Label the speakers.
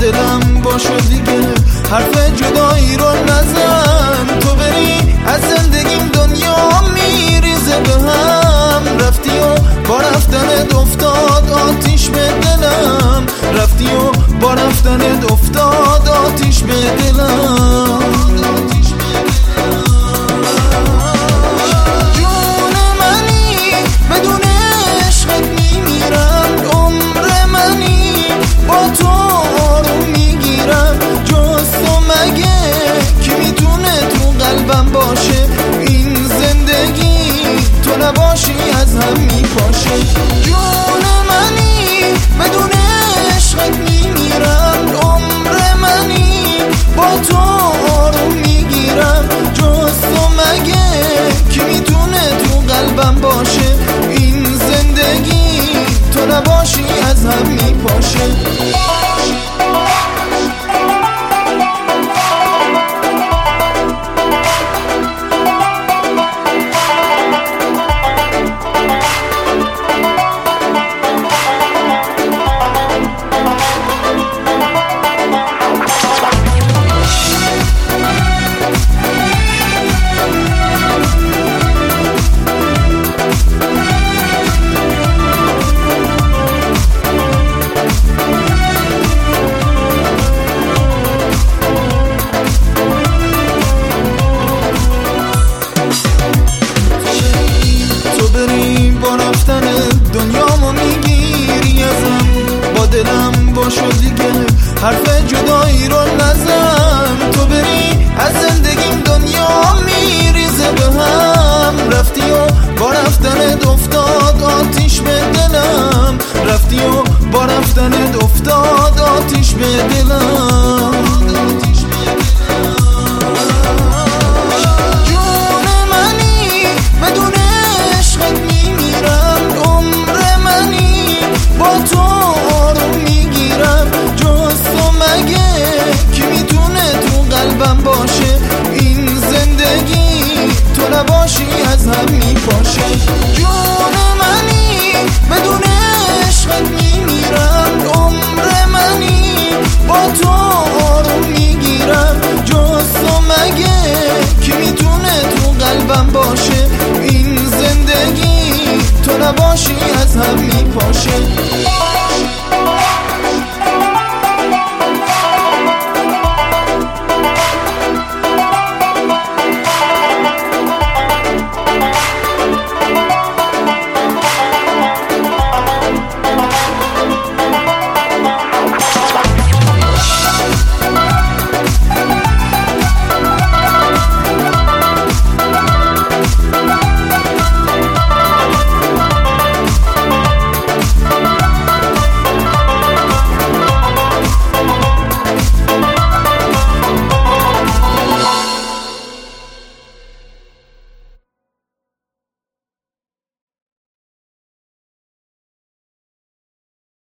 Speaker 1: دلم باشو دیگه، حرف جدایی رو نزن. تو بری از زندگیم دنیا میریزه به هم. رفتی و با رفتنت افتاد آتیش به دلم. رفتی و با رفتنت افتاد آتیش به دلم. جون منی بدون عشقت میمیرم. عمر منی با تو آروم میگیرم. جز تو مگه کی میتونه تو قلبم باشه؟ این زندگی تو نباشی از هم میپاشه. جون منی بدون عشقت میمیرم. عمر منی با تو آروم میگیرم. جز تو مگه کی میتونه تو قلبم باشه؟ این زندگی تو نباشی از هم میپاشه. با رفتن دنیامو میگیری ازم. با دلم باشو دیگه، حرف جدایی رو نزن. تو بری از زندگیم دنیا میریزه به هم. رفتی و با رفتنت افتاد آتیش به دلم. رفتی و با رفتنت افتاد آتیش به دلم. جون منی بدون عشقت میمیرم. عمر منی با تو آروم میگیرم. جز تو مگه کی میتونه تو قلبم باشه؟ این زندگی تو نباشی از هم میپاشه. جون منی بدون عشقت میمیرم. عمر منی با تو آروم میگیرم. جز تو مگه کی میتونه تو قلبم باشه؟ این زندگی تو نباشی از هم میپاشه.